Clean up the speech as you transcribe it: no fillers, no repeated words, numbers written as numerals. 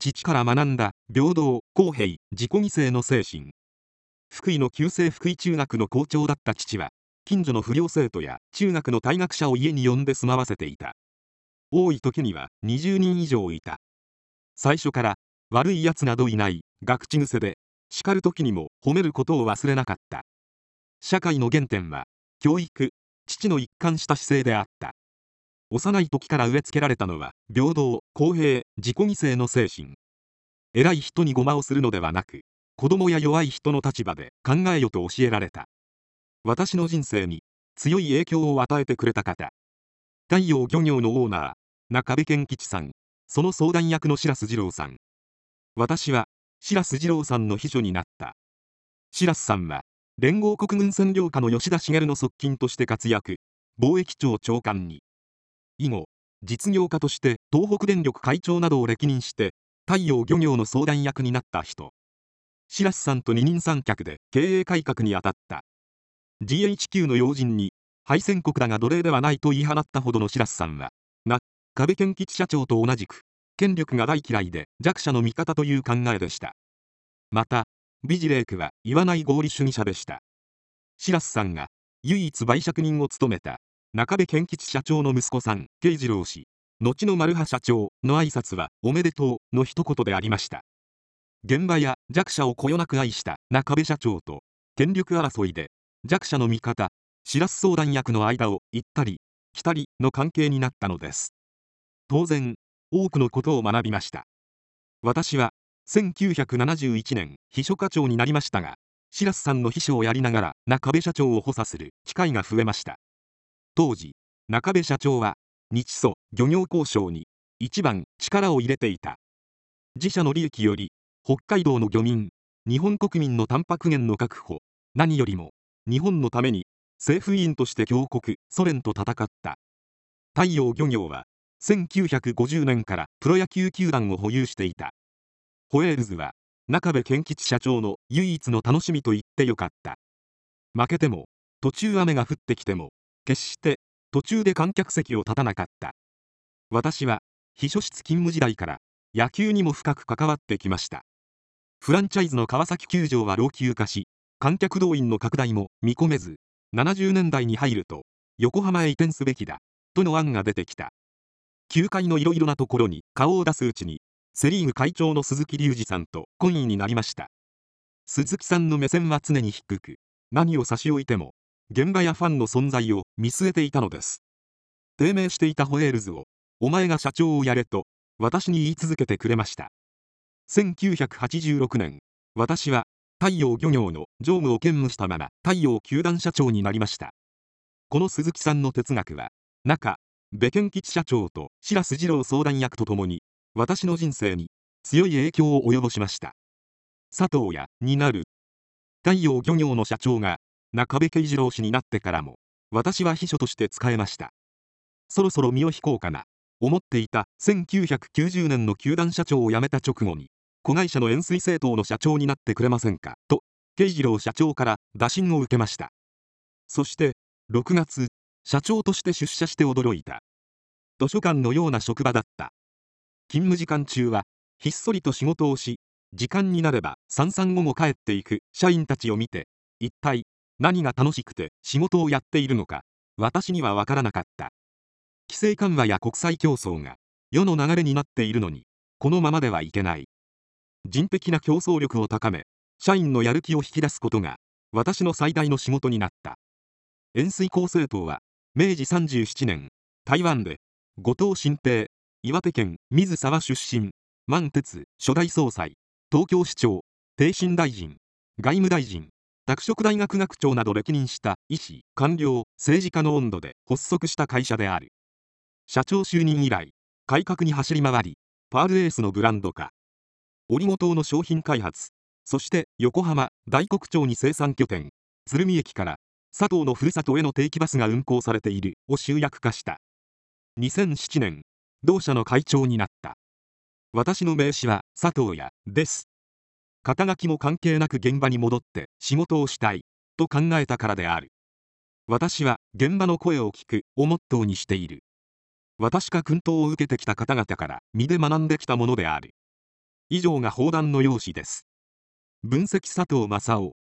父から学んだ平等、公平、自己犠牲の精神。福井の旧制福井中学の校長だった父は、近所の不良生徒や中学の退学者を家に呼んで住まわせていた。多い時には20人以上いた。最初から悪い奴などいない、が口癖で、叱る時にも褒めることを忘れなかった。社会の原点は、教育、父の一貫した姿勢であった。幼い時から植え付けられたのは、平等、公平、自己犠牲の精神。偉い人にごまをするのではなく、子供や弱い人の立場で考えよと教えられた。私の人生に強い影響を与えてくれた方。太陽漁業のオーナー、中部健吉さん、その相談役の白洲二郎さん。私は、白洲二郎さんの秘書になった。白洲さんは、連合国軍占領下の吉田茂の側近として活躍、貿易庁長官に。以後、実業家として東北電力会長などを歴任して、太陽漁業の相談役になった人。白洲さんと二人三脚で経営改革に当たった。GHQ の要人に、敗戦国だが奴隷ではないと言い放ったほどの白洲さんは、中部健吉社長と同じく、権力が大嫌いで弱者の味方という考えでした。また、美辞麗句は言わない合理主義者でした。白洲さんが唯一媒酌人を務めた中部健吉社長の息子さん、慶次郎氏、後の丸葉社長の挨拶はおめでとうの一言でありました。現場や弱者をこよなく愛した中部社長と権力争いで弱者の味方、白洲相談役の間を行ったり来たりの関係になったのです。当然、多くのことを学びました。私は1971年秘書課長になりましたが、白洲さんの秘書をやりながら中部社長を補佐する機会が増えました。当時、中部社長は日ソ漁業交渉に一番力を入れていた。自社の利益より北海道の漁民、日本国民のタンパク源の確保、何よりも日本のために政府委員として強国ソ連と戦った。太陽漁業は1950年からプロ野球球団を保有していた。ホエールズは中部健吉社長の唯一の楽しみと言ってよかった。負けても途中雨が降ってきても決して途中で観客席を立たなかった。私は秘書室勤務時代から野球にも深く関わってきました。フランチャイズの川崎球場は老朽化し、観客動員の拡大も見込めず、70年代に入ると横浜へ移転すべきだとの案が出てきた。球界のいろいろなところに顔を出すうちに、セリーグ会長の鈴木隆二さんと懇意になりました。鈴木さんの目線は常に低く、何を差し置いても現場やファンの存在を見据えていたのです。低迷していたホエールズを、お前が社長をやれと私に言い続けてくれました。1986年、私は太陽漁業の常務を兼務したまま太陽球団社長になりました。この鈴木さんの哲学は、中部健吉社長と白洲二郎相談役とともに私の人生に強い影響を及ぼしました。佐藤屋になる太陽漁業の社長が中部慶次郎氏になってからも私は秘書として使えました。そろそろ身を引こうかな思っていた1990年の球団社長を辞めた直後に、子会社の塩水製糖の社長になってくれませんかと慶次郎社長から打診を受けました。そして6月、社長として出社して驚いた。図書館のような職場だった。勤務時間中はひっそりと仕事をし、時間になれば散々後も帰っていく社員たちを見て、一体何が楽しくて仕事をやっているのか私には分からなかった。規制緩和や国際競争が世の流れになっているのに、このままではいけない。人的な競争力を高め、社員のやる気を引き出すことが私の最大の仕事になった。塩水厚生党は明治37年、台湾で後藤新平、岩手県水沢出身、満哲初代総裁、東京市長、逓信大臣、外務大臣、拓殖大学学長など歴任した医師、官僚、政治家の温度で発足した会社である。社長就任以来、改革に走り回り、パールエースのブランド化、オリゴ糖の商品開発、そして横浜、大黒町に生産拠点、鶴見駅から佐藤のふるさとへの定期バスが運行されているを集約化した。2007年、同社の会長になった。私の名刺は佐藤屋です。肩書きも関係なく現場に戻って仕事をしたいと考えたからである。私は現場の声を聞くをモットーにしている。私が薫陶を受けてきた方々から身で学んできたものである。 以上が砲弾の用紙です。分析佐藤正夫